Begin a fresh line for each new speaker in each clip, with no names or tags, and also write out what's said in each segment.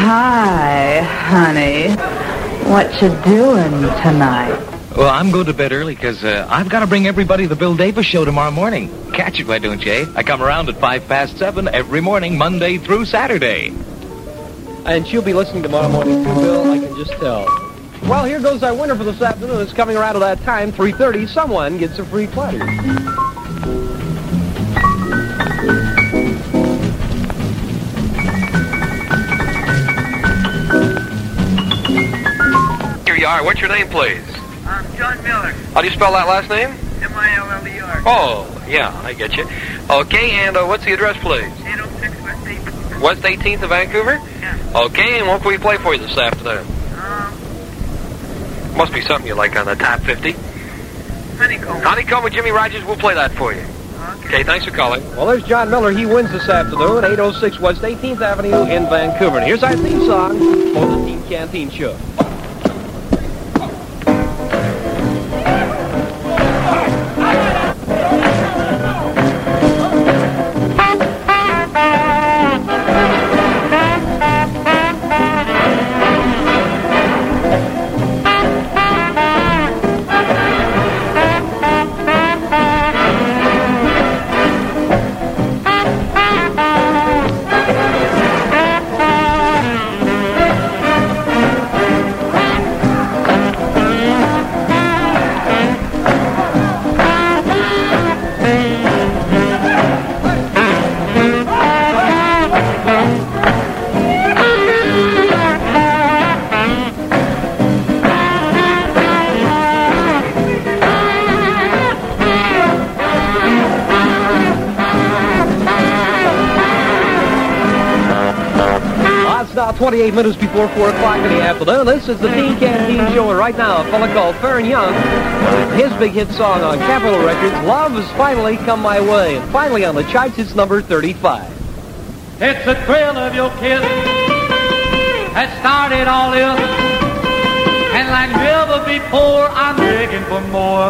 Hi, honey. What you doing tonight?
Well, I'm going to bed early because I've got to bring everybody to the Bill Davis show tomorrow morning. Catch it, why don't you, eh? I come around at 7:05 every morning, Monday through Saturday.
And she'll be listening tomorrow morning too, Bill, I can just tell. Well, here goes our winner for this afternoon. It's coming around at that time, 3:30. Someone gets a free platter.
Here you are. What's your name, please?
John Miller.
How do you spell that last name?
M-I-L-L-E-R.
Oh, yeah, I get you. Okay, and what's the address, please?
806 West 18th.
West 18th of Vancouver?
Yeah.
Okay, and what can we play for you this afternoon? Must be something you like on the top 50.
Honeycomb.
Honeycomb with Jimmy Rogers, we'll play that for you. Okay, thanks for calling.
Well, there's John Miller. He wins this afternoon, 806 West 18th Avenue in Vancouver. And here's our theme song for the Teen Canteen Show. Now 28 minutes before 4 o'clock in the afternoon. This is the Teen Canteen Show, and right now a fella called Farron Young, his big hit song on Capitol Records, Love Has Finally Come My Way. And finally on the charts, it's number 35.
It's the thrill of your kiss that started all this, and like never before, I'm begging for more.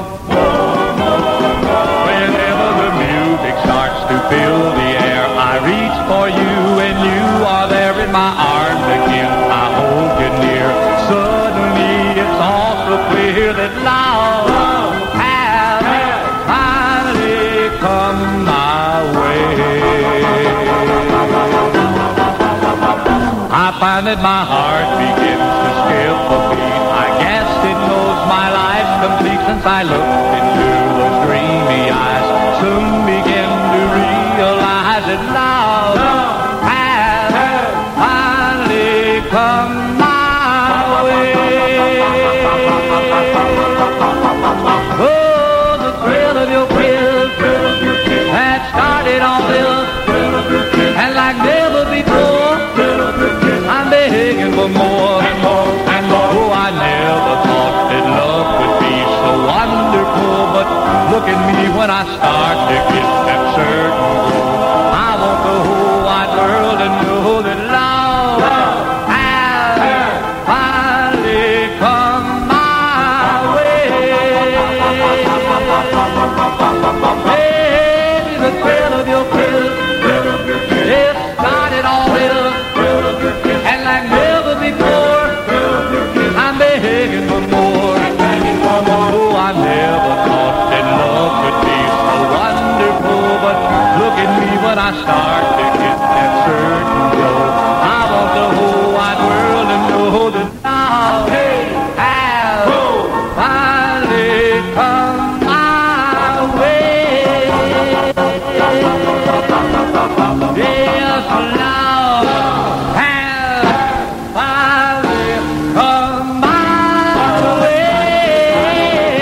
Whenever the music starts to fill the air, I reach for you, and you are there in my arms again. I hold you near. Suddenly, it's all so clear that love has finally come my way. I find that my heart begins to skip a beat. I guess it knows my life's complete since I looked into those dreamy eyes. Soon begin to realize that love has finally come my way. Oh, the thrill of your kiss that started all this, and like never before, I'm begging for more and more and more. Oh, I never thought that love could be so wonderful, but look at me when I start to get that certain glow. I want the whole wide world to know that love has finally come my way. Baby, the thrill of your kiss, it started all this, and like never before, I'm begging for more. Oh, I never thought that love could be so wonderful, but look at me when I start to get that certain glow. I want the whole wide world to know that love has finally come my way. Yes, love has finally come my way.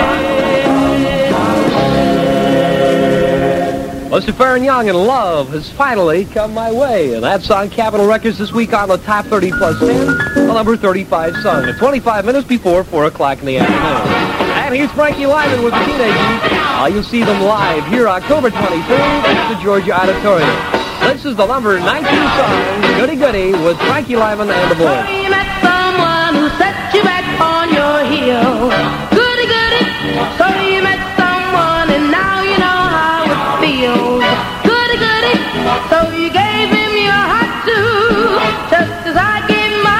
Mr. Farron Young and Love Has Finally Come My Way. And that's on Capitol Records this week on the top 30 plus 10, the number 35 song. At 25 minutes before 4 o'clock in the afternoon. And here's Frankie Lyman with the Teenagers. You'll see them live here October 23rd at the Georgia Auditorium. This is the number 19 song, Goody Goody, with Frankie Lyman and the boys.
You met someone who set you back on your heels. Goody Goody. So you met someone and now you know how it feels. Goody Goody. So you gave him your heart too, just as I gave my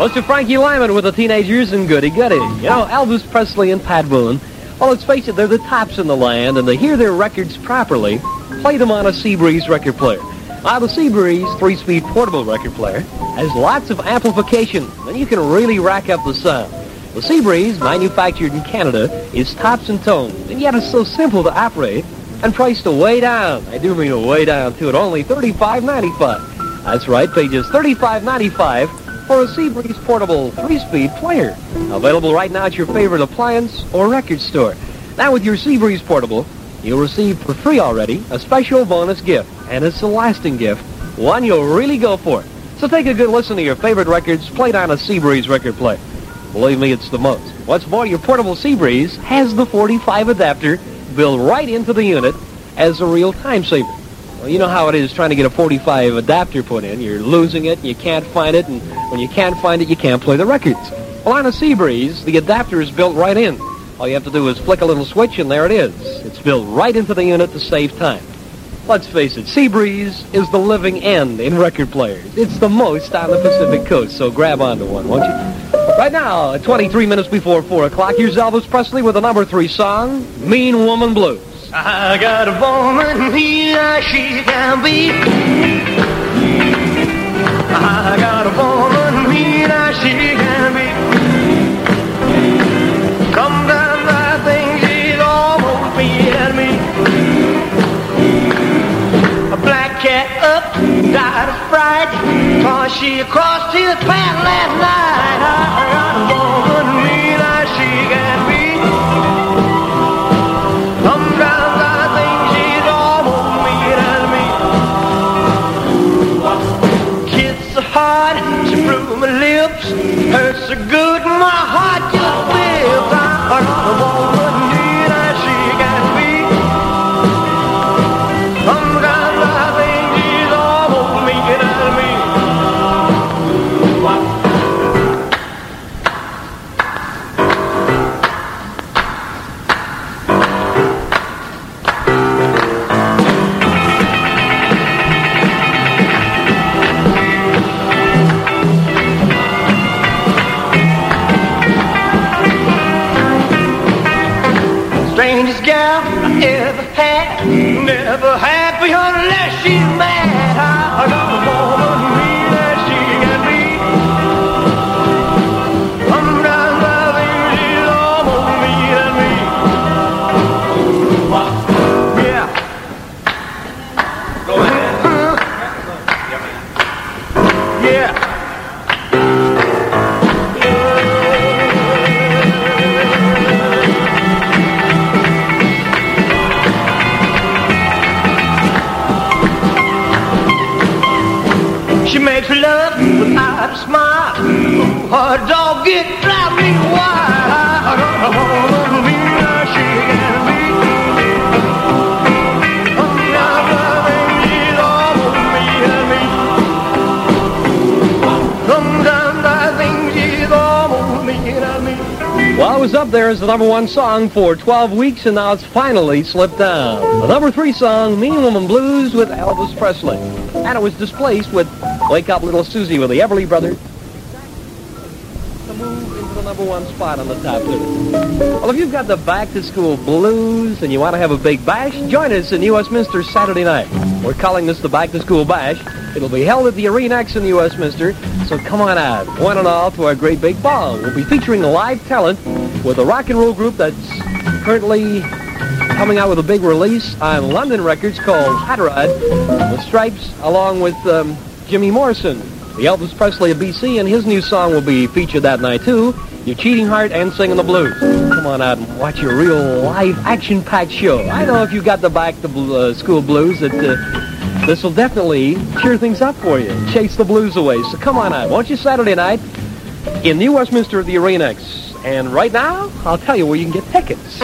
Mr. Frankie Lyman with the Teenagers and Goody Goody. You know, Elvis Presley and Pat Boone, well, let's face it, they're the tops in the land, and to hear their records properly, play them on a Seabreeze record player. Now, the Seabreeze 3-speed portable record player has lots of amplification, and you can really rack up the sound. The Seabreeze, manufactured in Canada, is tops and tones, and yet it's so simple to operate and priced way down. I do mean way down, too, at only $35.95. That's right, pages $35.95 for a Seabreeze portable 3-speed player. Available right now at your favorite appliance or record store. Now with your Seabreeze portable, you'll receive for free already a special bonus gift, and it's a lasting gift, one you'll really go for. So take a good listen to your favorite records played on a Seabreeze record player. Believe me, it's the most. What's more, your portable Seabreeze has the 45 adapter built right into the unit as a real time saver. Well, you know how it is trying to get a 45 adapter put in. You're losing it, and you can't find it, and when you can't find it, you can't play the records. Well, on a Seabreeze, the adapter is built right in. All you have to do is flick a little switch, and there it is. It's built right into the unit to save time. Let's face it, Seabreeze is the living end in record players. It's the most on the Pacific Coast, so grab onto one, won't you? Right now, at 23 minutes before 4 o'clock, here's Elvis Presley with the number 3 song, Mean Woman Blues.
I got a woman, mean as she can be. I got a woman, mean as she can be. Sometimes I think she's almost mean at me. A black cat up, died of fright, 'cause she crossed his path last night. I got a woman, mean as she can be. Sometimes I think she's almost mean at me. Kiss so hard, she threw my lips, hurt so good, my heart just flips. I got a woman, mean as she can be. Sometimes I think she's almost mean at me. Strangest gal I ever had, never happy unless she's mad. I got a woman mean as she can be. Sometimes I think she's almost mean at me. Yeah. Go ahead. Yeah. She makes love without a smile. Her dog get drive me wild. I got a woman mean as she can be. Sometimes I think she's almost mean at me. Sometimes I think she's almost mean at me.
Well, it was up there as the number 1 song for 12 weeks, and now it's finally slipped down. The number 3 song, Mean Woman Blues with Elvis Presley. And it was displaced with Wake Up Little Susie with the Everly Brothers to move into the number 1 spot on the top 30. Well, if you've got the back-to-school blues and you want to have a big bash, join us in New Westminster Saturday night. We're calling this the back-to-school bash. It'll be held at the Arenex in New Westminster, so come on out, one and all, to our great big ball. We'll be featuring live talent with a rock and roll group that's currently coming out with a big release on London Records called Hot Rod, the Stripes, along with Jimmy Morrison, the Elvis Presley of BC, and his new song will be featured that night too, Your Cheating Heart and Singing the Blues. Come on out and watch a real live action-packed show. I know if you got the back-to-school blues that this will definitely cheer things up for you, chase the blues away. So come on out, won't you, Saturday night in New Westminster at the Arenex. And right now, I'll tell you where you can get tickets.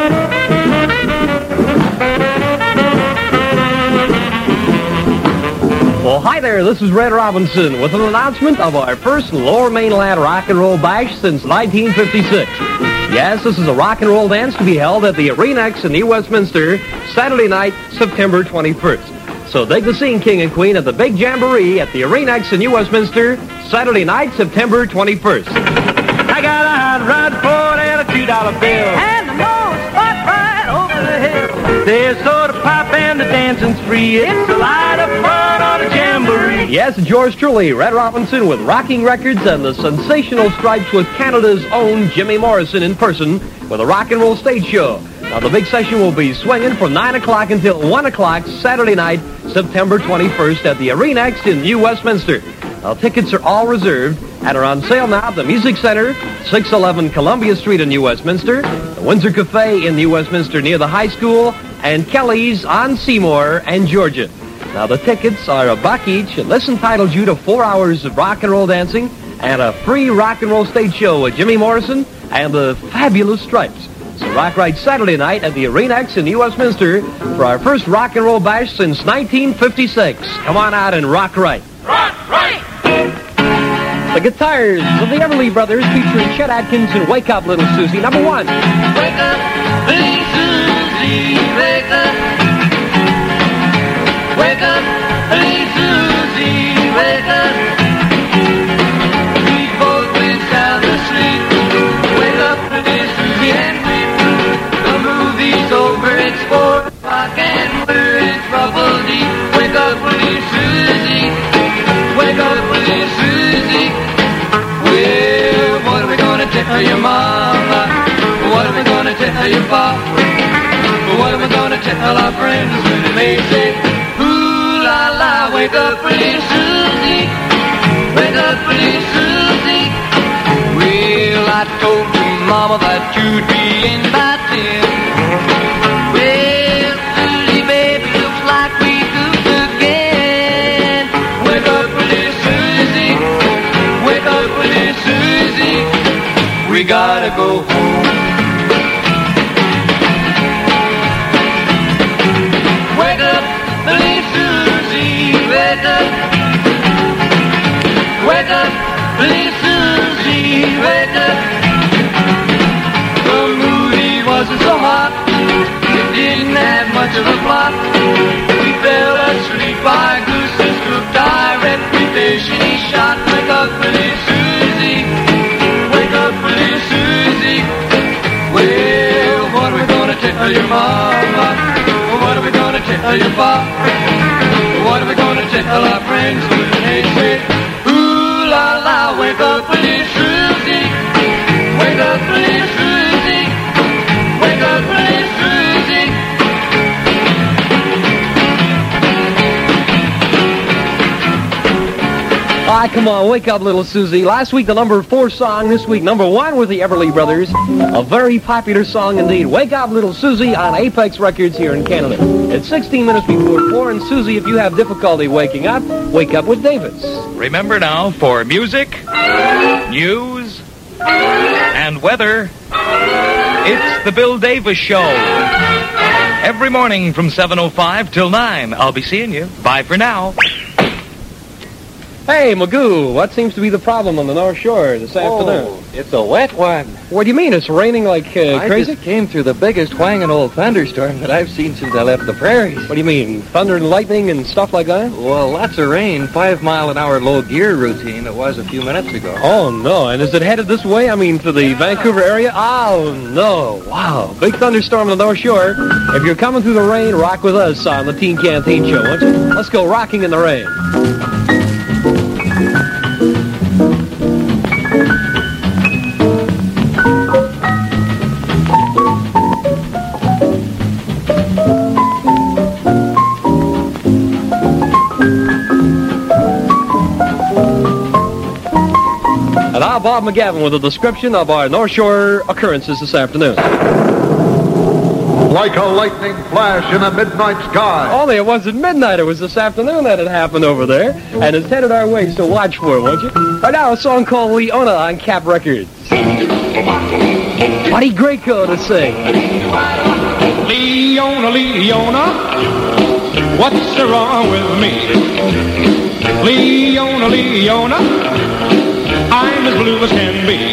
Well, hi there, this is Red Robinson with an announcement of our first Lower Mainland Rock and Roll Bash since 1956. Yes, this is a rock and roll dance to be held at the Arenex in New Westminster, Saturday night, September 21st. So dig the scene, King and Queen, at the Big Jamboree at the Arenex in New Westminster, Saturday night, September 21st.
I got a hot rod Ford and a $2 bill. And the most spot right over the hill. There's soda pop and the dancing's free. It's a lot of fun on a jamboree.
Yes, yours truly, Red Robinson with Rocking Records and the sensational Stripes with Canada's own Jimmy Morrison in person with a rock and roll stage show. Now, the big session will be swinging from 9 o'clock until 1 o'clock Saturday night, September 21st at the Arenex in New Westminster. Now, tickets are all reserved and are on sale now at the Music Center, 611 Columbia Street in New Westminster, the Windsor Cafe in New Westminster near the high school, and Kelly's on Seymour and Georgia. Now, the tickets are $1 each, and this entitles you to 4 hours of rock and roll dancing and a free rock and roll stage show with Jimmy Morrison and the fabulous Stripes. So rock right Saturday night at the Arenex in New Westminster for our first rock and roll bash since 1956. Come on out and rock right.
Rock right!
The guitars of the Everly Brothers featuring Chet Atkins and Wake Up Little Susie, number 1.
Wake up, little Susie, wake up. Wake up, little Susie, wake up. We both went sound asleep. Wake up, little Susie, and weep. The movie's over, it's 4 o'clock, and we're in trouble deep. Wake up, little Susie. Wake up, little Susie. Well, what are we gonna tell your mama? What are we gonna tell your papa? What are we gonna tell our friends when they say, ooh la la, wake up, little Susie. Wake up, little Susie. Well, I told your mama that you'd be in by 10. Well, Susie, baby, looks like we goofed again. Wake up, little Susie. Wake up, little Susie. We gotta go home. Wake up, little Susie. Wake up. Wake up, little Susie. Wake up. The movie wasn't so hot. It didn't have much of a plot. We fell asleep by Goose's cooked our reputation he shot. Wake up, little Susie. Wake up, little Susie. Well, what are we gonna tell your mama? What are we gonna tell your papa? What are we gonna tell our friends when they say, ooh la la, wake up, little Susie. Wake up, little Susie. Wake up, little Susie.
Ah, come on, wake up, little Susie. Last week, the number 4 song. This week, number 1 with the Everly Brothers. A very popular song indeed. Wake up, little Susie on Apex Records here in Canada. It's 16 minutes before 4, and Susie, if you have difficulty waking up, wake up with Davis.
Remember now, for music, news, and weather, it's the Bill Davis Show. Every morning from 7:05 till 9. I'll be seeing you. Bye for now.
Hey, Magoo, what seems to be the problem on the North Shore this afternoon?
It's a wet one.
What do you mean? It's raining like
I
crazy?
just came through the biggest whanging old thunderstorm that I've seen since I left the prairies.
What do you mean? Thunder and lightning and stuff like that?
Well, lots of rain, 5-mile-an-hour low gear routine it was a few minutes ago.
Oh, no. And is it headed this way? I mean, to the Vancouver area? Oh, no. Wow. Big thunderstorm on the North Shore. If you're coming through the rain, rock with us on the Teen Canteen Show, won't you? Let's go rocking in the rain. And I'm Bob McGavin with a description of our North Shore occurrences this afternoon.
Like a lightning flash in a midnight sky.
Only it wasn't midnight. It was this afternoon that it happened over there. And it's headed our way, so watch for it, won't you? Right now, a song called Leona on Cap Records. Buddy Grayco to sing.
Leona, Leona, what's wrong with me? Leona, Leona, I'm as blue as can be.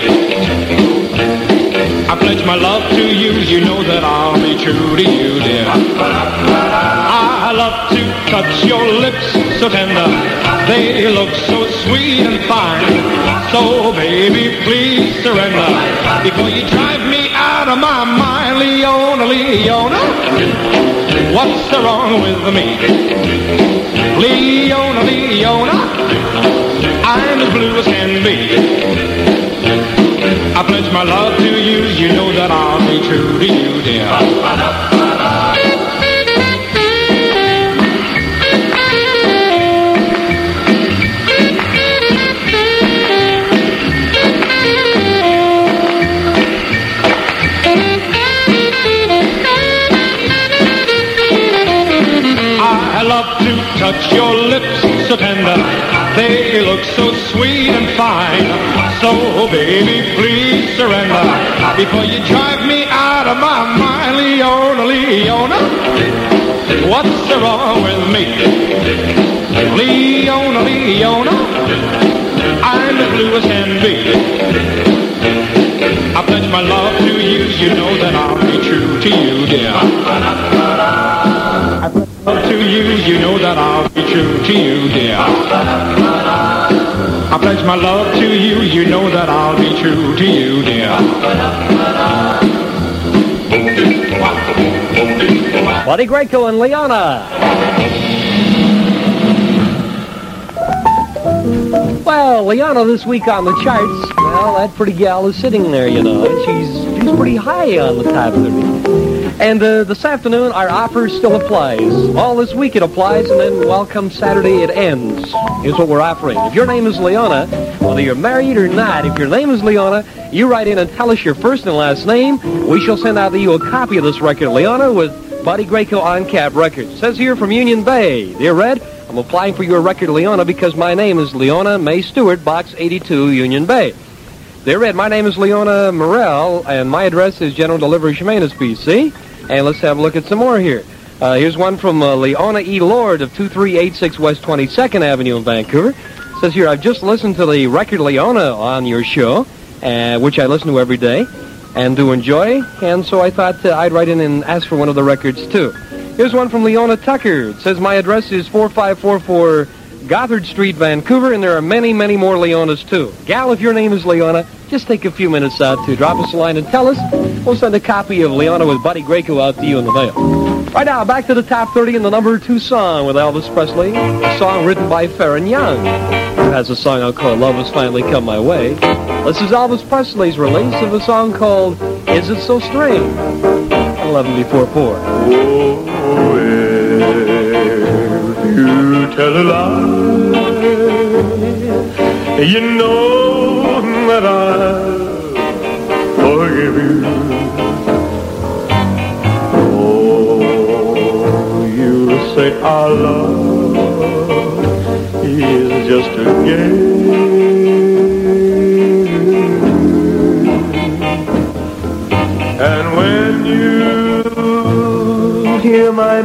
I pledge my love to you, you know that I'll be true to you, dear. I love to touch your lips so tender. They look so sweet and fine. So baby, please surrender before you drive me out of my mind. Leona, Leona, what's the wrong with me? Leona, Leona, I'm as blue as can be. I pledge my love to you, you know that I'll be true to you, dear. I love to touch your lips so tender. They look so sweet and fine. So baby, please surrender before you drive me out of my mind. Leona, Leona, what's the wrong with me? Leona, Leona, I'm as blue as can be. I pledge my love to you, you know that I'll be true to you, dear. I pledge my love to you, you know that I'll be true to you, dear. I pledge my love to you, you know that I'll be true to you, dear.
Buddy Greco and Leona. Well, Leona this week on the charts, well, that pretty gal is sitting there, you know. She's pretty high on the top 30. And this afternoon, our offer still applies. All this week it applies, and then, well, come Saturday, it ends. Here's what we're offering. If your name is Leona, whether you're married or not, if your name is Leona, you write in and tell us your first and last name. We shall send out to you a copy of this record, Leona, with Buddy Greco on Cap Records. It says here from Union Bay, Dear Red, I'm applying for your record, Leona, because my name is Leona May Stewart, Box 82, Union Bay. Dear Red, my name is Leona Morrell, and my address is General Delivery, Chemainus, BC. And let's have a look at some more here. Here's one from Leona E. Lord of 2386 West 22nd Avenue in Vancouver. It says here, I've just listened to the record Leona on your show, which I listen to every day and do enjoy, and so I thought I'd write in and ask for one of the records, too. Here's one from Leona Tucker. It says, my address is 4544 Gothard Street, Vancouver, and there are many, many more Leonas, too. Gal, if your name is Leona, just take a few minutes out to drop us a line and tell us. We'll send a copy of Leona with Buddy Greco out to you in the mail. Right now, back to the top 30 and the number 2 song with Elvis Presley, a song written by Farron Young, who has a song out called Love Has Finally Come My Way. This is Elvis Presley's release of a song called Is It So Strange? 11 before 4.
Oh, if you tell a lie, you know that I'll forgive you. Oh, you say our love is just a game, and when you hear my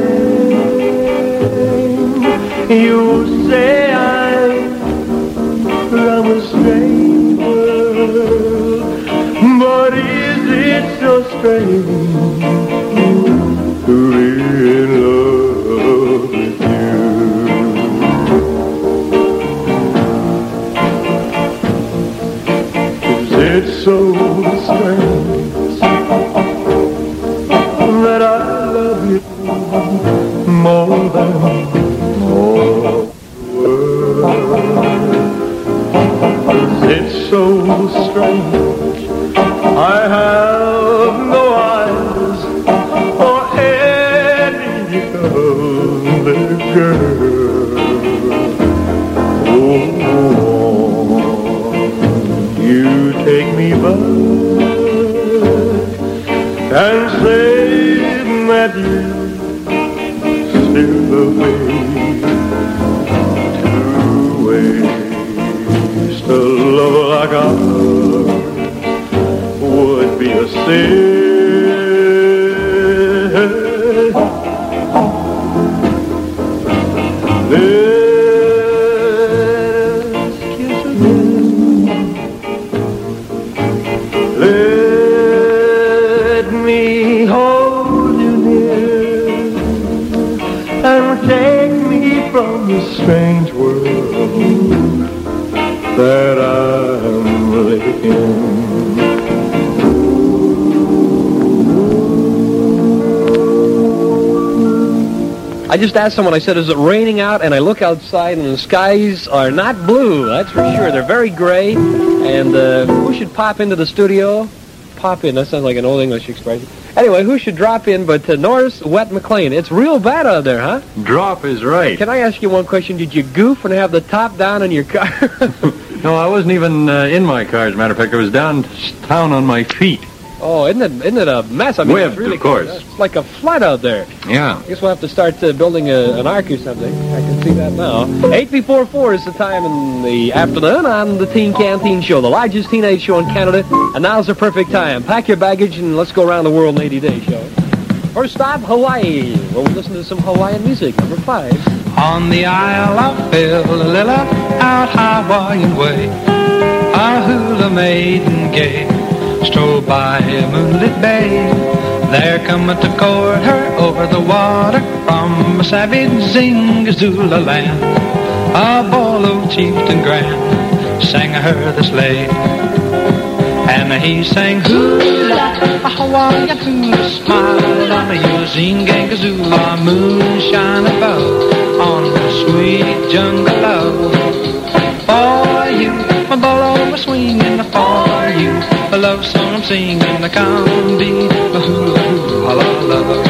name, you say I'm from a strange world. But is it so strange to be in love with you? Is it so strange that I love you more than all the world? It's so strange I have no eyes for any other girl. Oh, you take me back and say that you still love me. To waste a love like ours would be a sin. Let's kiss again. Let me hold you near and take this strange world that I'm living in.
I just asked someone, I said, is it raining out? And I look outside and the skies are not blue, that's for sure. They're very gray. And who should pop into the studio? Pop in, that sounds like an old English expression. Anyway, who should drop in but Norris Wet McLean? It's real bad out there, huh?
Drop is right.
Can I ask you one question? Did you goof and have the top down in your car?
No, I wasn't even in my car, as a matter of fact. I was downtown on my feet.
Oh, isn't it a mess? I mean,
Webbed,
it's really
of course.
It's like a flood out there.
Yeah.
I guess we'll have to start building an ark or something. I can see that now. 8 before 4 is the time in the afternoon on the Teen Canteen Show, the largest teenage show in Canada. And now's the perfect time. Pack your baggage and let's go around the world in 80 days, shall we? First stop, Hawaii. Well, we'll listen to some Hawaiian music. Number 5.
On the Isle of Pillalilla, out Hawaiian way, a hula maiden gay strolled by a moonlit bay. There cometh to court her over the water from a savage Zingazula land. A bolo chieftain grand sang her this lay, and he sang hula, a Hawaiian hula, smile on your Zingazula, moonshine above on the sweet jungle love. For you, my bolo was swinging, for you, a love song I'm singing, the combi, the hula hula love.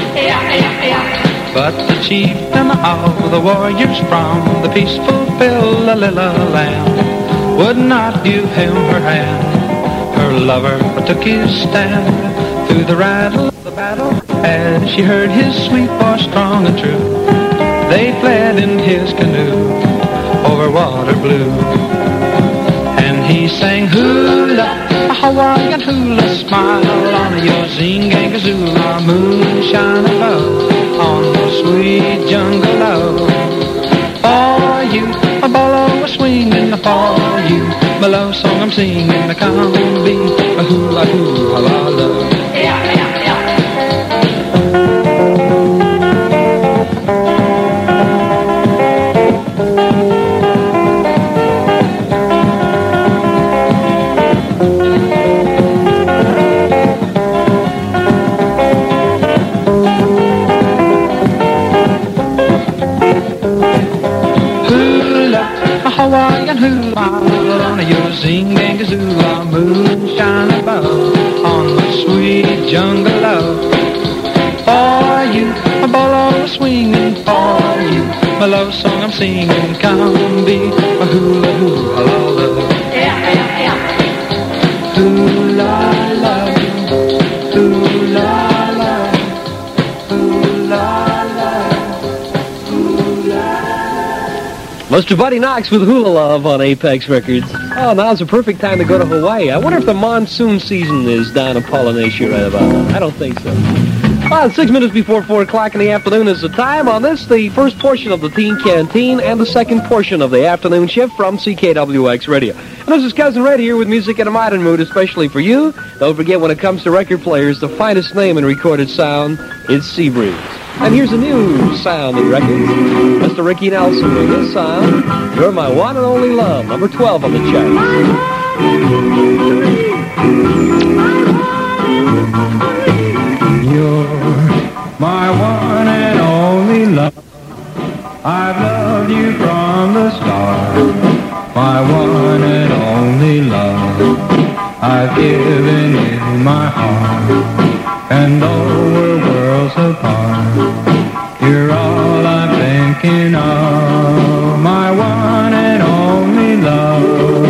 But the chieftain of the warriors from the peaceful Pillalilla land would not give him her hand. Her lover took his stand through the rattle of the battle as she heard his sweet voice strong and true. They fled in his canoe over water blue, and he sang hula, a Hawaiian hula, smile on your Zingazula, moonshine above on the sweet jungle love. For you, my bolo was swinging, for you, my love song I'm singing, the combi, a hula hula love. Hawaiian hula on your Zingazula, moonshine above on the sweet jungle love. For you, my bolo swinging, for you, my love song I'm singing, come be my hula hula love. Hula love, hula love, hula love, hula.
Mr. Buddy Knox with Hula Love on Apex Records. Oh, now's the perfect time to go to Hawaii. I wonder if the monsoon season is down in Polynesia right about now. I don't think so. Well, 6 minutes before 4 o'clock in the afternoon is the time. On this, the first portion of the Teen Canteen and the second portion of the afternoon shift from CKWX Radio. And this is Cousin Red here with music in a modern mood, especially for you. Don't forget, when it comes to record players, the finest name in recorded sound is Seabreeze. And here's a new sound in records. Mr. Ricky Nelson with his sound, You're My One and Only Love, number 12 on the chart.
You're my one and only love. I've loved you from the start. My one and only love. I've given you my heart. And though we're worlds apart, you're all I'm thinking of. My one and only love.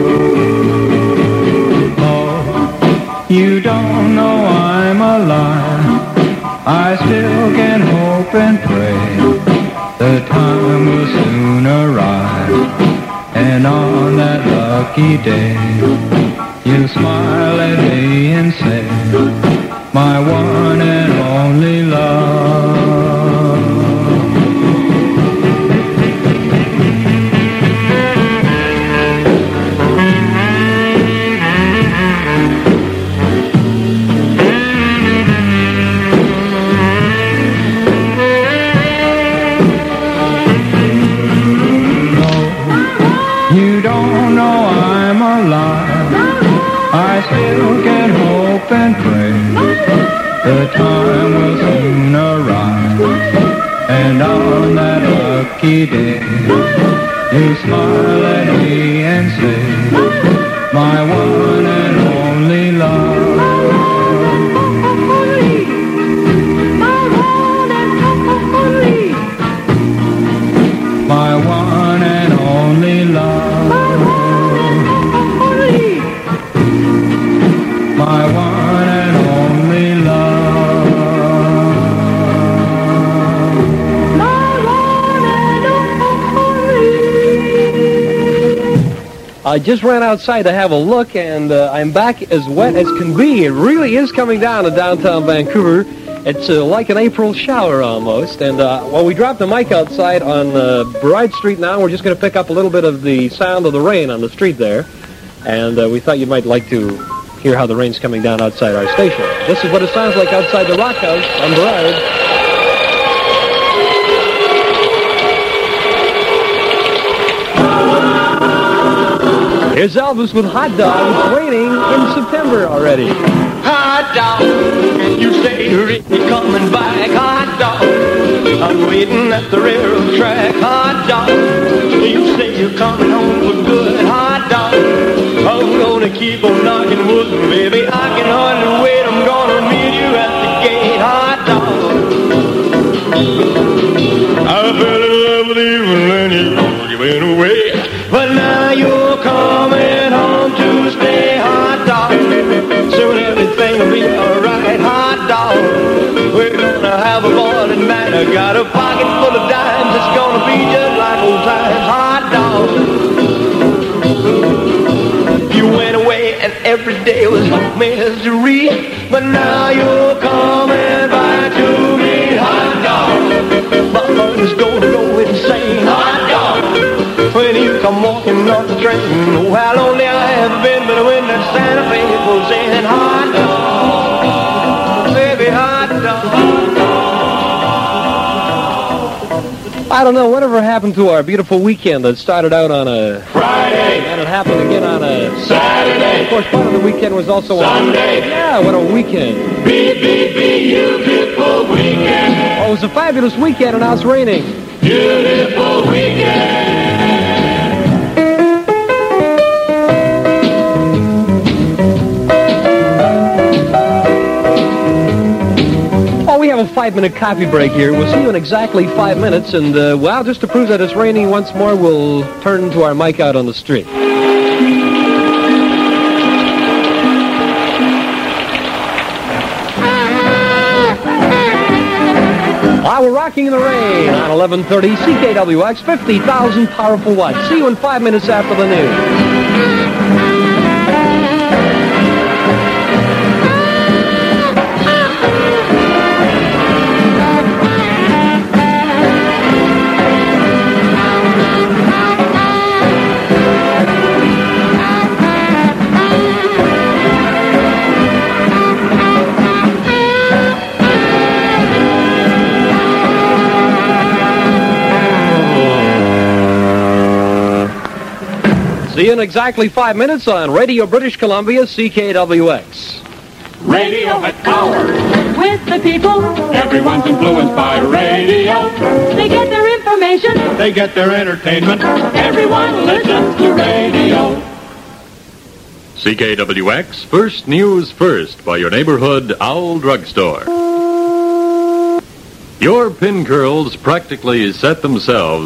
Oh, you don't know I'm alive. I still can hope and pray the time will soon arrive, and on that lucky day you'll smile at me and say, my one and only love.
still can hope and pray the time will soon arrive, and on that lucky day, you smile at me and say, my one and only love. My one and only love. My one and only love. My one and only.
I just ran outside to have a look, and I'm back as wet as can be. It really is coming down in downtown Vancouver. It's like an April shower almost. And while we dropped the mic outside on Bride Street now, we're just going to pick up a little bit of the sound of the rain on the street there. And we thought you might like to hear how the rain's coming down outside our station. This is what it sounds like outside the Rock House on Bride. Here's Elvis with Hot Dog. It's raining in September already.
Hot dog, you say you're coming back. Hot dog, I'm waiting at the railroad track. Hot dog, you say you're coming home for good. Hot dog, I'm gonna keep on knocking wood, baby. I can hardly wait. I'm gonna meet you at the gate. Hot dog, I fell in love with you when you went away, but now you're coming home to stay. Hot dog, soon everything will be alright. Hot dog, we're gonna have a ball tonight. I got a pocket full of dimes. It's gonna be just like old times. Hot dog, you went away and every day was misery, but now you're coming back to me. Hot dog, my heart's gonna go insane. Hot dog, when you come walking off the train, oh how lonely I have been, but when that Santa Fe pulls in. Hot dog, baby, hot dog. I don't know whatever happened to our beautiful weekend that started out on a Friday and it happened again on a Saturday. Of course, part of the weekend was also Sunday. Yeah, what a weekend. Beautiful weekend. Oh, it was a fabulous weekend and now it's raining. Beautiful weekend. We have a 5-minute coffee break here. We'll see you in exactly 5 minutes. And, well, just to prove that it's raining once more, we'll turn to our mic out on the street. We're rocking in the rain on 1130 CKWX, 50,000 powerful watts. See you in 5 minutes after the news. See you in exactly 5 minutes on Radio British Columbia, CKWX.
Radio at power. With the people. Everyone's influenced by radio. They get their information. They get their entertainment. Everyone listens to radio.
CKWX, first news first by your neighborhood Owl Drugstore. Your pin curls practically set themselves.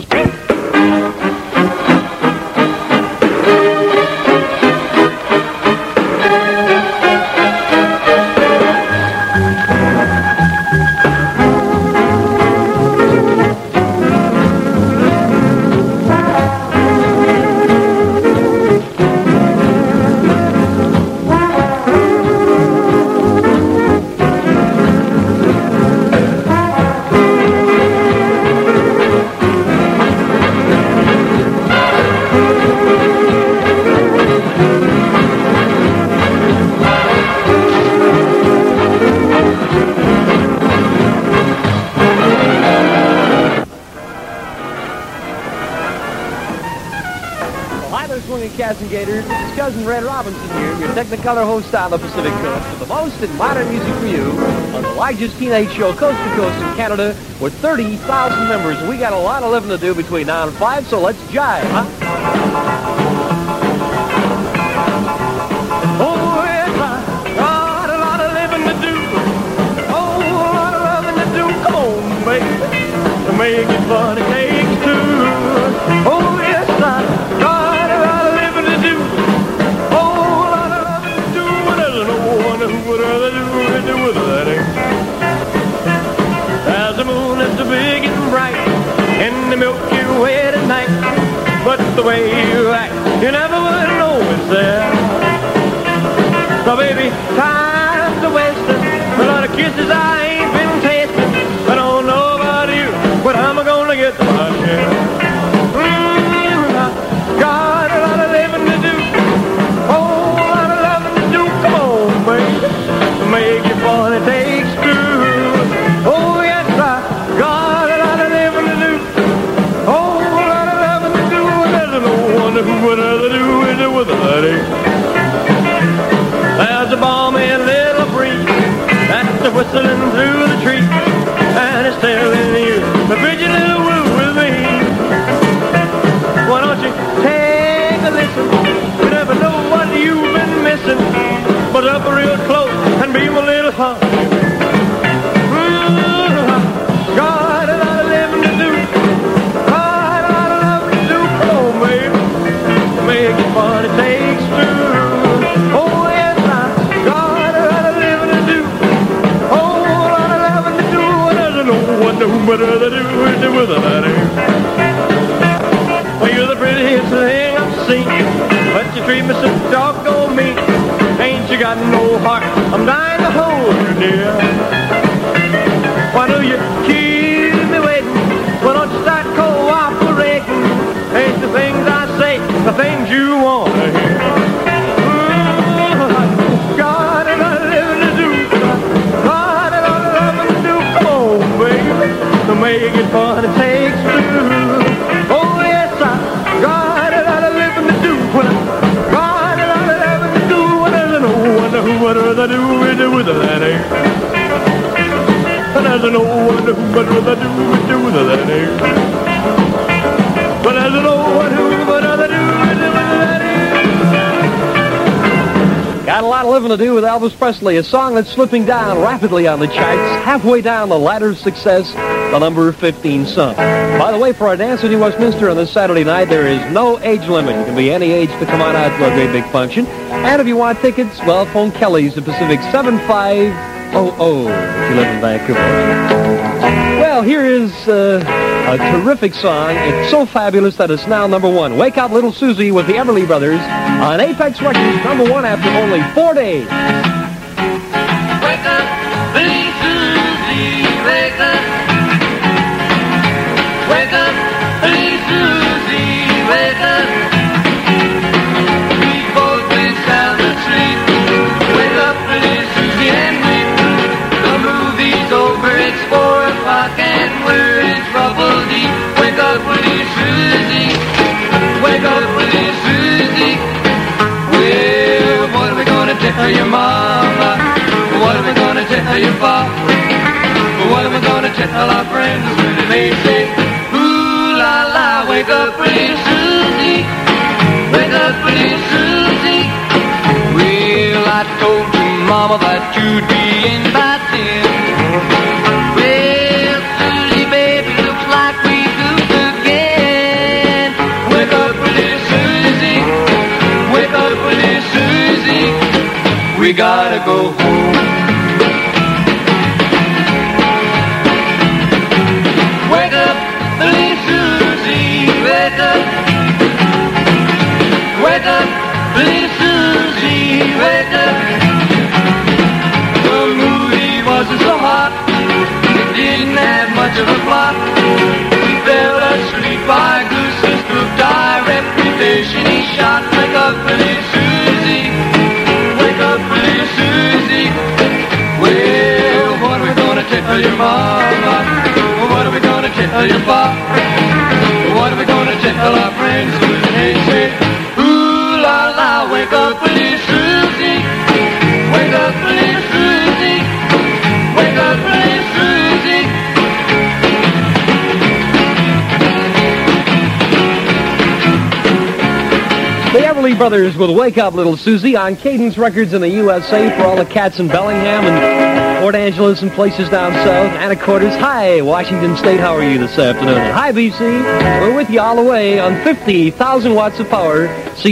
Cats and Gators. This is Cousin Red Robinson here, your Technicolor host on the Pacific Coast, with the most in modern music for you on the largest teenage show coast to coast in Canada with 30,000 members. We got a lot of living to do between now and 5, so let's jive, huh? Oh, yes, I got a lot of living to do. Oh, a lot of loving to do. Come on, baby. To make it fun, it takes two. Oh, yes, I got a lot of living to do. Oh, a lot of loving to do. And there's no one who would rather do with that. There's a moon that's big and bright, and the Milky Way at night. But the way you act, you never would know it's there. So baby, time's a wasting. A lot of kisses I ain't been tasting. I don't know about you, but I'm gonna get my share. Got a lot of living to do. Oh, a lot of loving to do. Come on, baby, to make it fun it takes two. Oh, yes, I got a lot of living to do. Oh, a lot of loving to do. And there's no one who would rather do it with a lady. There's a balmy little breeze that's whistling through the trees, and it's telling you the pretty little woo with me. Why don't you take a listen? You never know what you've been missing. But up real close and be my little honey. Got a lot of living to do. Got a lot of loving to do. Come on, baby, to make it fun it takes two. Oh, yes, I got a lot of living to do. Oh, a lot of loving to do. And there's no one who would rather do it with a lady. Well, you're the prettiest thing I've seen, but you treat me so doggone mean. Ain't you got no heart? I'm dying to hold you, dear. Why do you keep me waiting? Why don't you start cooperating? Ain't the things I say the things you want to hear? Got a lot of living to do. Got a lot of loving to do. Come on, baby, to make it fun it takes two. Oh, yes, I got a lot of living to do. Got a lot of loving to do. And there's no one who would rather do it with a lady. And there's no one who would rather do it with a lady. But there's no one who would rather do it with a lady. Got a lot of living to do with Elvis Presley, a song that's slipping down rapidly on the charts, halfway down the ladder of success, the number 15 song. By the way, for our dance in New Westminster on this Saturday night, there is no age limit. You can be any age to come on out to a great big function. And if you want tickets, well, phone Kelly's at Pacific 7500 if you live in Vancouver. Well, here is a terrific song. It's so fabulous that it's now number one. Wake Up Little Susie with the Everly Brothers on Apex Records, number one after only 4 days.
Wake up, little Susie, wake up. Wake up, little Susie, wake up. We both been sound asleep. Wake up, little Susie, and weep. The movie's over, it's 4 o'clock, and we're in trouble deep. Wake up, little Susie. Wake up, little Susie. Well, what are we gonna tell your mama? What are we gonna tell your papa? What are we gonna tell our friends when they say, ooh la la, wake up, little Susie. Wake up, little Susie. Well, I told your mama that you'd be in by 10. Well, Susie, baby, looks like we goofed again. Wake up, little Susie. Wake up, little Susie. We gotta go home. Wake up, little Susie, wake up. Wake up, little Susie, wake up. The movie wasn't so hot, it didn't have much of a plot. We fell asleep by Goose's spooked our reputation he shot. Wake up, little Susie, wake up, little Susie. Well, what are we gonna tell your mama? What are we gonna tell your papa? What are we gonna tell our friends when they say, ooh
Isley Brothers with Wake Up Little Susie on Cadence Records in the USA for all the cats in Bellingham and Port Angeles and places down south. Anacortes, hi, Washington State, how are you this afternoon? And hi, BC, we're with you all the way on 50,000 watts of power,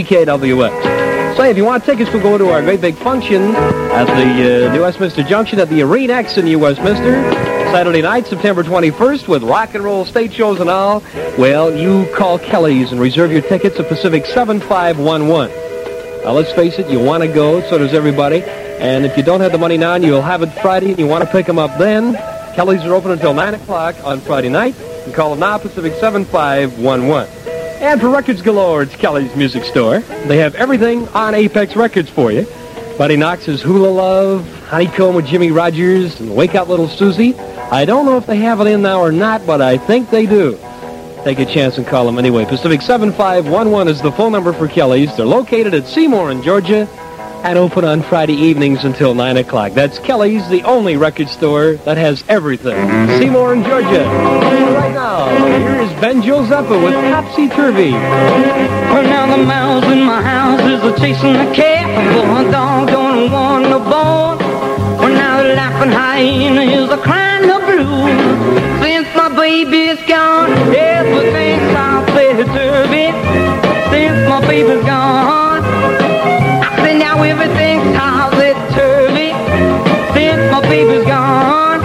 CKWX. Say, if you want tickets, we'll go to our great big function at the New Westminster Junction at the Arena X in New Westminster. Saturday night, September 21st, with rock and roll stage shows and all. Well, you call Kelly's and reserve your tickets at Pacific 7511. Now, let's face it, you want to go, so does everybody. And if you don't have the money now and you'll have it Friday and you want to pick them up then, Kelly's are open until 9 o'clock on Friday night. You can call them now, Pacific 7511. And for Records Galore, it's Kelly's Music Store. They have everything on Apex Records for you. Buddy Knox's Hula Love, Honeycomb with Jimmy Rogers, and Wake Up Little Susie. I don't know if they have it in now or not, but I think they do. Take a chance and call them anyway. Pacific 7511 is the phone number for Kelly's. They're located at Seymour in Georgia and open on Friday evenings until 9 o'clock. That's Kelly's, the only record store that has everything. Seymour in Georgia. Right now, here is Ben Giuseppe with Topsy Turvy.
Well, now the mouse in my house is a-chasing the cat. Well, a dog don't want no bone. Well, now the laughing hyena is a-crying the blues. Since my baby's gone, everything's topsy-turvy. Since my baby's gone, I say now everything's topsy-turvy. Since my baby's gone,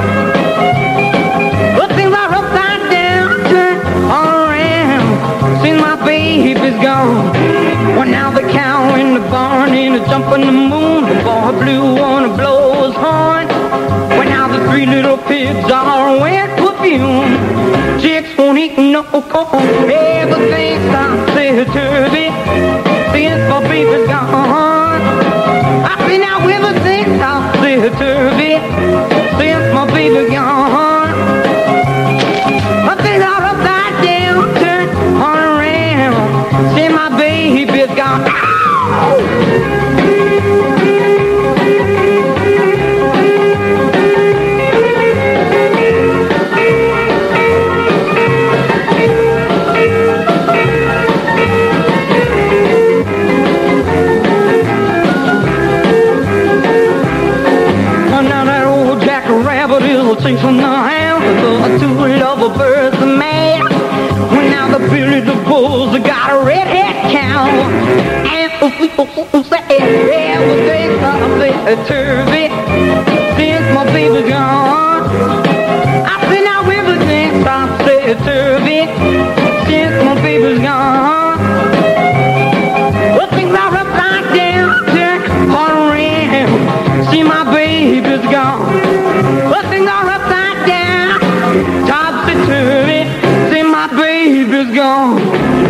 well, things are upside down, turned all around. Since my baby's gone, well, now the cow in the barn and the jump in the moon, the boy blue on the blow his horn. Well, now the three little pigs are wearing perfume. Chicks won't eat no corn. Everything's topsy-turvy since my baby's gone. I say now everything's topsy-turvy since my baby's gone. Things are upside down, turned all around since my baby's gone. Chasing the hound, the two lover birds are mad. Well, now the Billy the Bulls got a red-head cow. And everything's topsy-turvy since my baby's gone. I say now everything's topsy-turvy since my baby's gone. Well, things are upside down, turned all around. See, my baby's gone. Well, things are upside down, topsy-turvy. See, my baby's gone.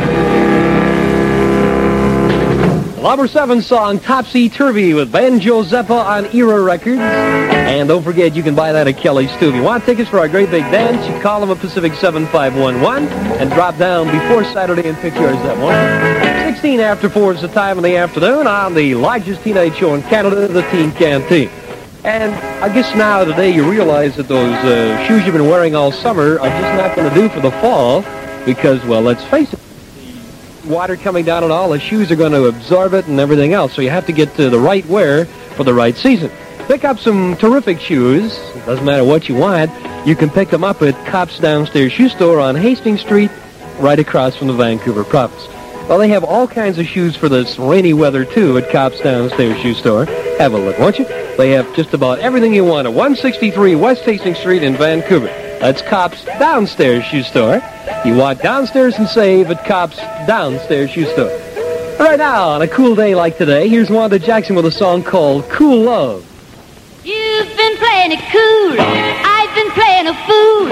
Number 7 song, Topsy-Turvy with Ben Giuseppe on Era Records. And don't forget, you can buy that at Kelly's too. If you want tickets for our great big dance, you call them at Pacific 7511 and drop down before Saturday and pick yours that one. 16 after 4 is the time in the afternoon on the largest teenage show in Canada, the Teen Canteen. And I guess now today you realize that those shoes you've been wearing all summer are just not going to do for the fall because, well, let's face it, the water coming down and all, the shoes are going to absorb it and everything else. So you have to get the right wear for the right season. Pick up some terrific shoes. It doesn't matter what you want. You can pick them up at Kopp's Downstairs Shoe Store on Hastings Street, right across from the Vancouver Province. Well, they have all kinds of shoes for this rainy weather, too, at Kopp's Downstairs Shoe Store. Have a look, won't you? They have just about everything you want at 163 West Hastings Street in Vancouver. That's Kopp's Downstairs Shoe Store. You walk downstairs and save at Kopp's Downstairs Shoe Store. Right now, on a cool day like today, here's Wanda Jackson with a song called Cool Love.
You've been playing it cool. I've been playing a fool.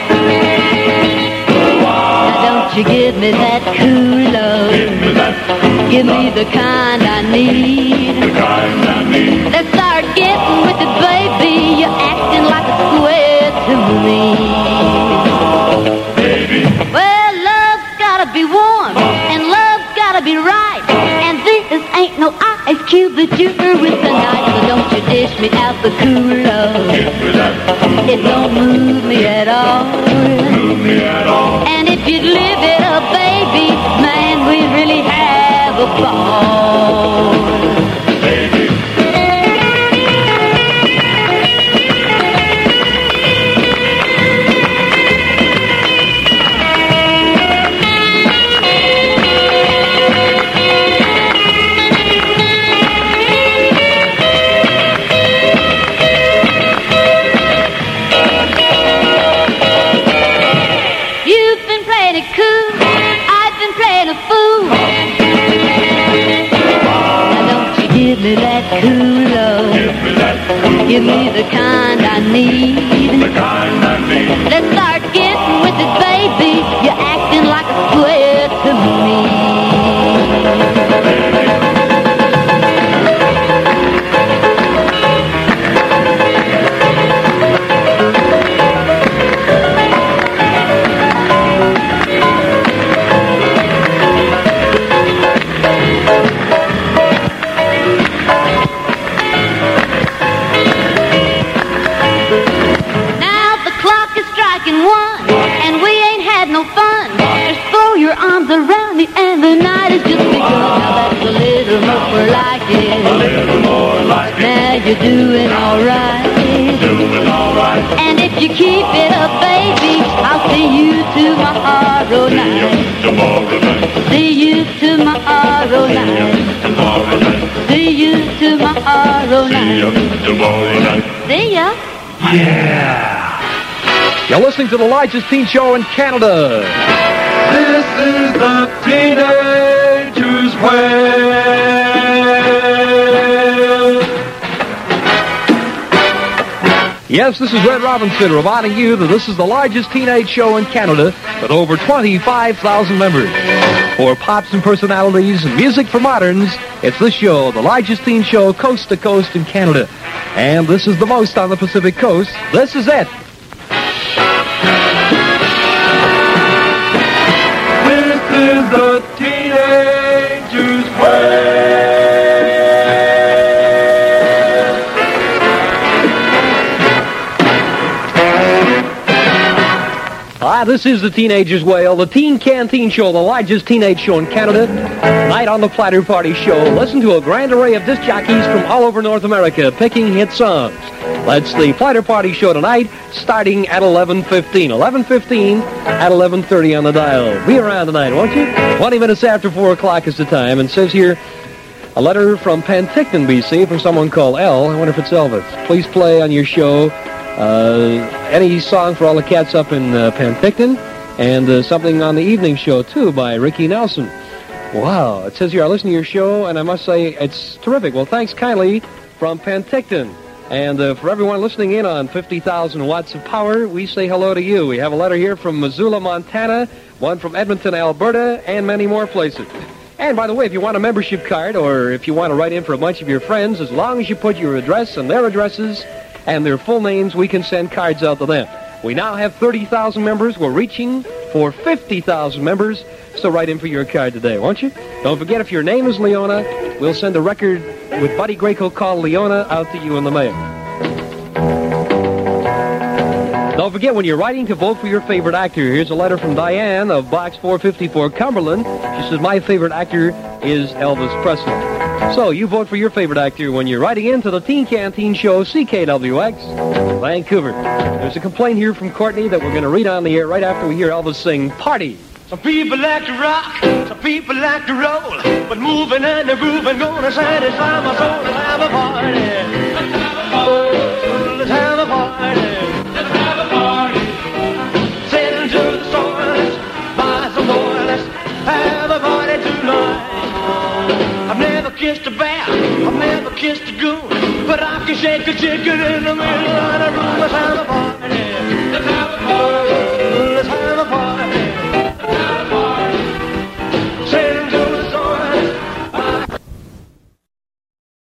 Now don't you give me that cool love. Give me the kind I need. Let's start getting with it, baby. You're acting like a square to me. Well, love's gotta be warm, and love's gotta be right. And this ain't no ice cube that you're with tonight. So don't you dish me out the cool love. It don't move me at all. And if you'd live it up, baby, man, we'd really have a ball. me that cool love. Give me the kind I need. Let's start getting with it, baby. You're acting like a square to me. Around me and the night has just begun. Now that's a little more like it. A little more like it. Now you're doing alright. Doing alright. And if you keep it up, baby, I'll see you tomorrow night. Tomorrow night. See you tomorrow night. Tomorrow night. See you tomorrow night. See you tomorrow night. See ya.
Yeah. You're listening to the largest teen show in Canada.
This is the Teenagers' Way.
Yes, this is Red Robinson reminding you that this is the largest teenage show in Canada with over 25,000 members. For pops and personalities and music for moderns, it's this show, the largest teen show coast to coast in Canada. And this is the most on the Pacific Coast. This is it.
This is the Teenagers' Way.
This is the Teenagers' Way, the Teen Canteen Show, the largest teenage show in Canada. Tonight on the Platter Party Show, listen to a grand array of disc jockeys from all over North America picking hit songs. That's the Platter Party Show tonight, starting at 11:15. 11:15 at 11:30 on the dial. Be around tonight, won't you? 20 minutes after 4 o'clock is the time, and it says here, a letter from Penticton, BC, from someone called L. I wonder if it's Elvis. Please play on your show any song for all the cats up in Penticton, and something on the evening show, too, by Ricky Nelson. Wow, it says here, I listen to your show, and I must say, it's terrific. Well, thanks kindly from Penticton. And for everyone listening in on 50,000 watts of power, we say hello to you. We have a letter here from Missoula, Montana, one from Edmonton, Alberta, and many more places. And by the way, if you want a membership card, or if you want to write in for a bunch of your friends, as long as you put your address and their addresses and their full names, we can send cards out to them. We now have 30,000 members. We're reaching for 50,000 members. So write in for your card today, won't you? Don't forget, if your name is Leona, we'll send a record with Buddy Greco called Leona out to you in the mail. Don't forget, when you're writing to vote for your favorite actor, here's a letter from Diane of Box 454, Cumberland. She says, my favorite actor is Elvis Presley. So you vote for your favorite actor when you're writing into the Teen Canteen Show, CKWX, Vancouver. There's a complaint here from Courtney that we're going to read on the air right after we hear Elvis sing Party.
Some people like to rock, some people like to roll, but moving and the grooving gonna satisfy my soul. Let's have a party. Let's have a party. Let's have a party. Let's have a party. Send to the store, let's buy some more. Let's have a party tonight. I've never kissed a bear, I've never kissed a goon, but I can shake a chicken in the middle of the room. Let's have a party. Let's have a party.